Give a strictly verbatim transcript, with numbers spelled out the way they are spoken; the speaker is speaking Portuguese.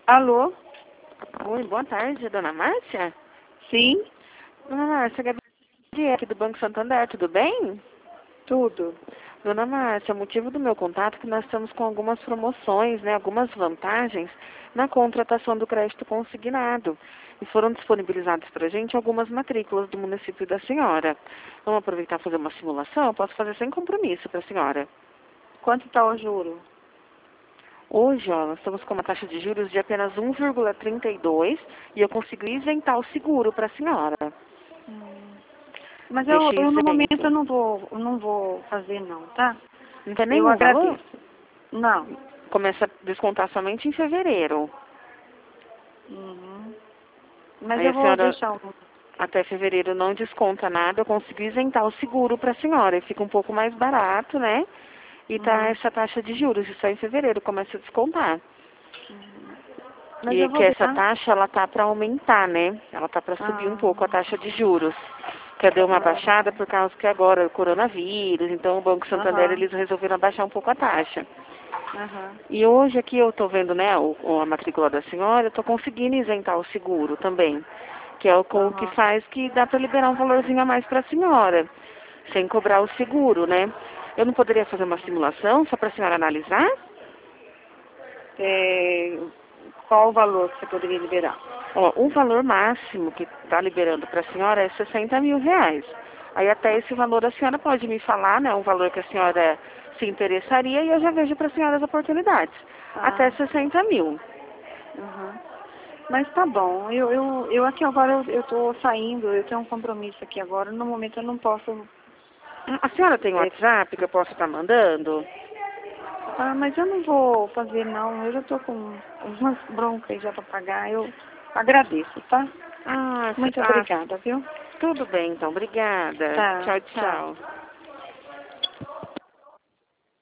Alô? Oi, boa tarde, dona Márcia? Sim, Dona Márcia, Gabriela aqui do Banco Santander, tudo bem? tudo. Dona Márcia, o motivo do meu contato é que nós estamos com algumas promoções, né, algumas vantagens na contratação do crédito consignado. E foram disponibilizadas para a gente algumas matrículas do município da senhora. Vamos aproveitar e fazer uma simulação? Eu posso fazer sem compromisso para a senhora. Quanto está o juro? Hoje, ó, nós estamos com uma taxa de juros de apenas um vírgula trinta e dois e eu consegui isentar o seguro para a senhora. Hum. Mas eu, Deixe eu no momento eu isento. não vou, eu não vou fazer não, tá? Não tem Eu nenhum valor? agradeço. Não. Começa a descontar somente em fevereiro. Uhum. Mas Aí eu a vou senhora, deixar um. até fevereiro, não desconta nada. Eu consegui isentar o seguro para a senhora. E fica um pouco mais barato, né? E tá Uhum. essa taxa de juros. E só em fevereiro começa a descontar. Uhum. Mas E eu que vou essa deixar. taxa, ela tá para aumentar, né? Ela tá para subir um Ah, pouco a taxa de juros. Que deu uma ah, baixada por causa que agora o coronavírus. Então o Banco Santander, aham, eles resolveram abaixar um pouco a taxa. aham, E hoje aqui eu estou vendo, né, o, o- a matrícula da senhora, eu estou conseguindo isentar o seguro também, que é o com o que aham. faz que dá para liberar um valorzinho a mais para a senhora, sem cobrar o seguro, né? Eu não poderia fazer uma simulação só para a senhora analisar? É, qual o valor que você poderia liberar? Ó, o valor máximo que está liberando para a senhora é sessenta mil reais. Aí até esse valor a senhora pode me falar, né, um valor que a senhora se interessaria e eu já vejo para a senhora as oportunidades. Até Ah, sessenta mil. aham. Mas tá bom, eu, eu, eu aqui agora eu, eu tô saindo, eu tenho um compromisso aqui agora, no momento eu não posso. A senhora tem É, WhatsApp que eu posso estar mandando? ah, mas eu não vou fazer não, eu já tô com umas broncas já pra pagar, eu agradeço, tá? Ah, Muito ah, obrigada, viu? tudo bem então. Obrigada. Tá, Tchau, tchau. tchau.